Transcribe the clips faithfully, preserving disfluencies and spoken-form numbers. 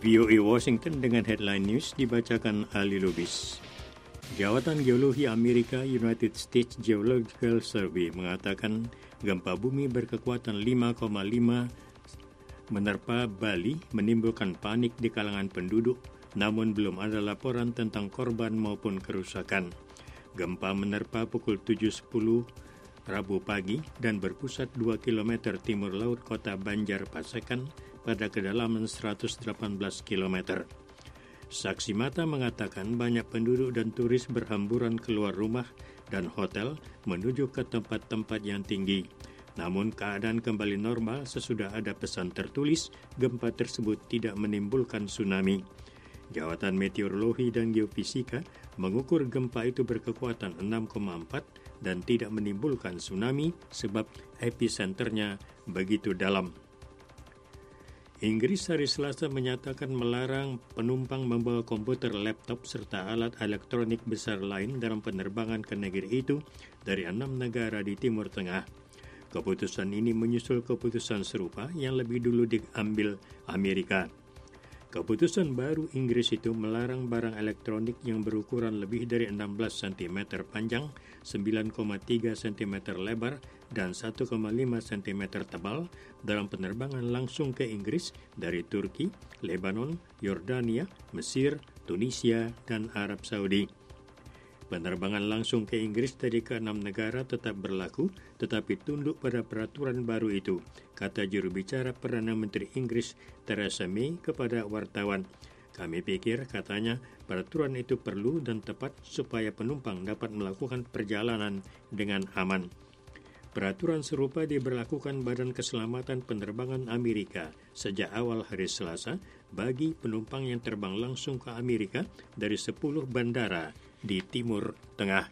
V O A Washington dengan headline news dibacakan Ali Lubis. Jawatan Geologi Amerika United States Geological Survey mengatakan gempa bumi berkekuatan lima koma lima menerpa Bali menimbulkan panik di kalangan penduduk, namun belum ada laporan tentang korban maupun kerusakan. Gempa menerpa pukul tujuh sepuluh Rabu pagi dan berpusat dua kilometer timur laut kota Banjarpasekan pada kedalaman seratus delapan belas kilometer. Saksi mata mengatakan banyak penduduk dan turis berhamburan keluar rumah dan hotel menuju ke tempat-tempat yang tinggi. Namun keadaan kembali normal sesudah ada pesan tertulis gempa tersebut tidak menimbulkan tsunami. Jawatan Meteorologi dan Geofisika mengukur gempa itu berkekuatan enam koma empat dan tidak menimbulkan tsunami sebab episenternya begitu dalam. Inggris hari Selasa menyatakan melarang penumpang membawa komputer, laptop, serta alat elektronik besar lain dalam penerbangan ke negeri itu dari enam negara di Timur Tengah. Keputusan ini menyusul keputusan serupa yang lebih dulu diambil Amerika. Keputusan baru Inggris itu melarang barang elektronik yang berukuran lebih dari enam belas sentimeter panjang, sembilan koma tiga sentimeter lebar, dan satu koma lima sentimeter tebal dalam penerbangan langsung ke Inggris dari Turki, Lebanon, Yordania, Mesir, Tunisia, dan Arab Saudi. Penerbangan langsung ke Inggris dari keenam negara tetap berlaku, tetapi tunduk pada peraturan baru itu, kata juru bicara Perdana Menteri Inggris Theresa May kepada wartawan. Kami pikir, katanya, peraturan itu perlu dan tepat supaya penumpang dapat melakukan perjalanan dengan aman. Peraturan serupa diberlakukan Badan Keselamatan Penerbangan Amerika sejak awal hari Selasa bagi penumpang yang terbang langsung ke Amerika dari sepuluh bandara di Timur Tengah.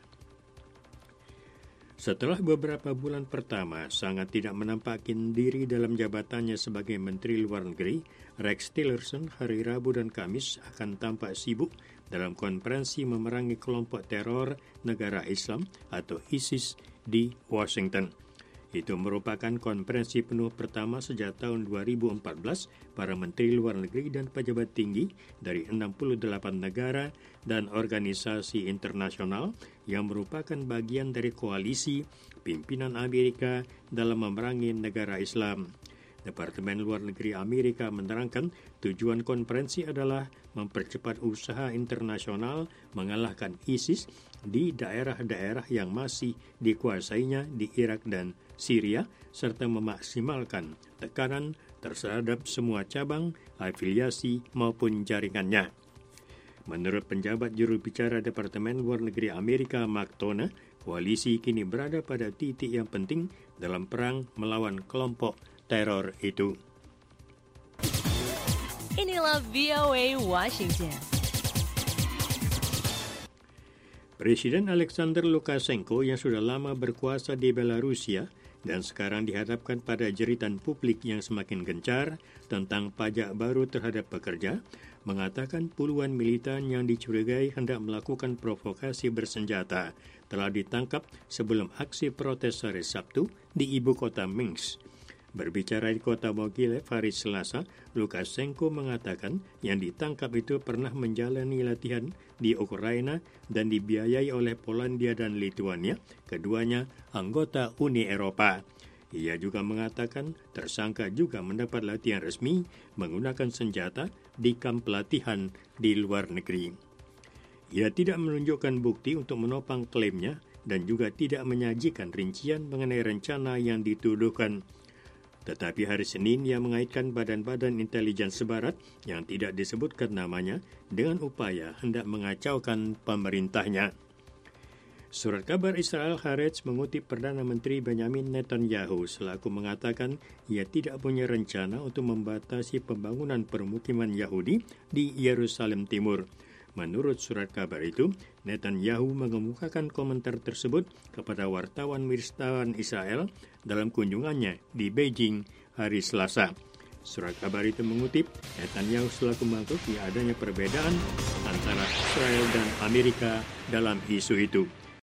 Setelah beberapa bulan pertama sangat tidak menampakkan diri dalam jabatannya sebagai Menteri Luar Negeri, Rex Tillerson hari Rabu dan Kamis akan tampak sibuk dalam konferensi memerangi kelompok teror negara Islam atau ISIS di Washington. Itu merupakan konferensi penuh pertama sejak tahun dua ribu empat belas para Menteri Luar Negeri dan pejabat tinggi dari enam puluh delapan negara dan organisasi internasional yang merupakan bagian dari koalisi pimpinan Amerika dalam memerangi negara Islam. Departemen Luar Negeri Amerika menerangkan tujuan konferensi adalah mempercepat usaha internasional mengalahkan ISIS di daerah-daerah yang masih dikuasainya di Irak dan Syria, serta memaksimalkan tekanan terhadap semua cabang, afiliasi maupun jaringannya. Menurut penjabat juru bicara Departemen Luar Negeri Amerika Mark Toner, koalisi kini berada pada titik yang penting dalam perang melawan kelompok teror itu. Inilah V O A Washington. Presiden Alexander Lukashenko yang sudah lama berkuasa di Belarusia dan sekarang dihadapkan pada jeritan publik yang semakin gencar tentang pajak baru terhadap pekerja, mengatakan puluhan militan yang dicurigai hendak melakukan provokasi bersenjata telah ditangkap sebelum aksi protes hari Sabtu di ibu kota Minsk. Berbicara di kota Mogilev hari Selasa, Lukashenko mengatakan yang ditangkap itu pernah menjalani latihan di Ukraina dan dibiayai oleh Polandia dan Lituania, keduanya anggota Uni Eropa. Ia juga mengatakan tersangka juga mendapat latihan resmi menggunakan senjata di kamp pelatihan di luar negeri. Ia tidak menunjukkan bukti untuk menopang klaimnya dan juga tidak menyajikan rincian mengenai rencana yang dituduhkan. Tetapi hari Senin ia mengaitkan badan-badan intelijen sebarat yang tidak disebutkan namanya dengan upaya hendak mengacaukan pemerintahnya. Surat kabar Israel Haaretz mengutip Perdana Menteri Benjamin Netanyahu selaku mengatakan ia tidak punya rencana untuk membatasi pembangunan permukiman Yahudi di Yerusalem Timur. Menurut surat kabar itu, Netanyahu mengemukakan komentar tersebut kepada wartawan-wartawan Israel dalam kunjungannya di Beijing hari Selasa. Surat kabar itu mengutip, Netanyahu selaku mengakui adanya perbedaan antara Israel dan Amerika dalam isu itu.